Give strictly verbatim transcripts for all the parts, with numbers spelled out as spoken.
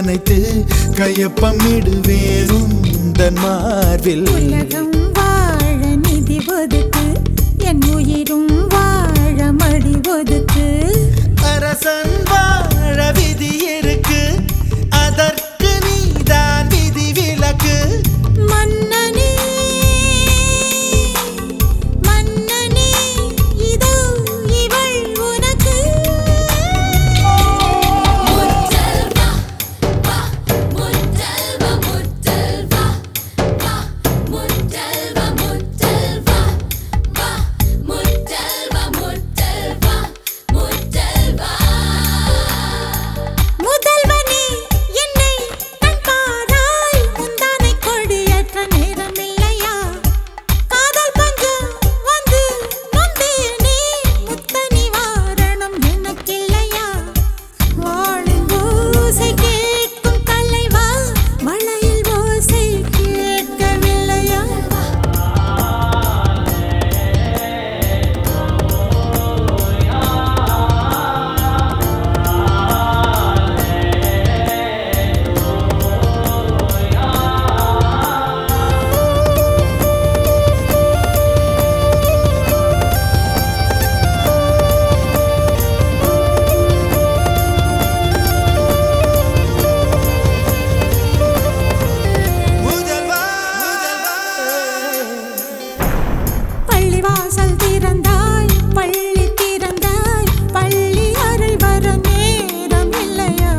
அணைத்து கையொப்பமிடுவேன் உந்தன் மார்பில். உலகம் வாழ நிதி ஒதுக்கு, என் உயிரும் வாழ மடி ஒதுக்கு. அரசன் வாழ விதி இருக்கு, அதற்கு நீதான் விதி விலக்கு. மன்னனே மன்னனே இதோ இவள் உனக்கு. முத்தல்வா வா முத்தல்வா முத்தல்வா வா முத்தல்வா முத்தல்வா வா முத்தல்வா முத்தல்வா முத்தல்வா. முதல்வனே என்னை கண் பாராய், முந்தானை கொடியேற்ற நேரமில்லையா? காதல் பஞ்சம் வந்து நொந்தேனே, முத்த நிவாரணம் எனக்கில்லையா? வாளில் ஓசை கேட்கும் தலைவா, மழையில் ஓசை கேட்கவில்லையா? முதல்வா பள்ளிவாசல் திறந்தாய், பள்ளி திறந்தாய், பள்ளி அறை வர நேரம் இல்லையா?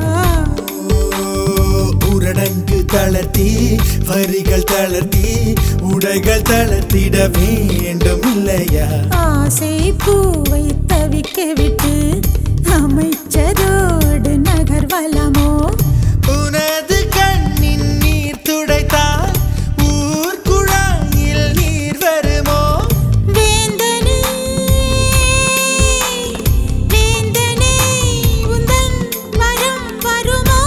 ஊரடங்கு தளர்த்தி வரிகள் தளர்த்தி உடைகள் தளர்த்திட வேண்டும் இல்லையா? ஆசை பூவை தவிக்க விட்டு அமைச்சரோடு நகர்வலமோ? உனது கண்ணின் நீர் துடைத்தால் ஊர் குழாயில் நீர் வருமோ? வேந்தனே வேந்தனே உந்தன் வரம் வருமோ?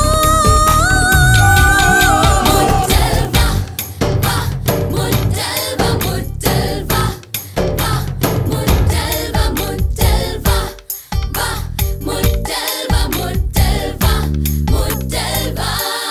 முத்தல்வா வா முத்தல்வா முத்தல்வா வா முத்தல்வா முத்தல்வா வா முத்தல்வா முத்தல்வா முத்தல்வா.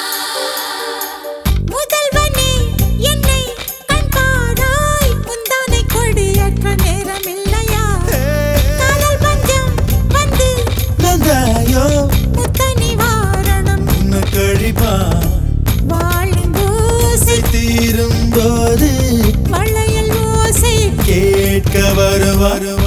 முதல்வனே என்னை கண் பாராய், முந்தானை கொடியேற்ற நேரமில்லையா? காதல் பஞ்சம் வந்து நந்தாயோ முத்த நிவாரணம் உன்னை கழிப்பா வாழின் ஓசை தீரும் போது மழையில் ஓசை கேட்க வரும் வரும்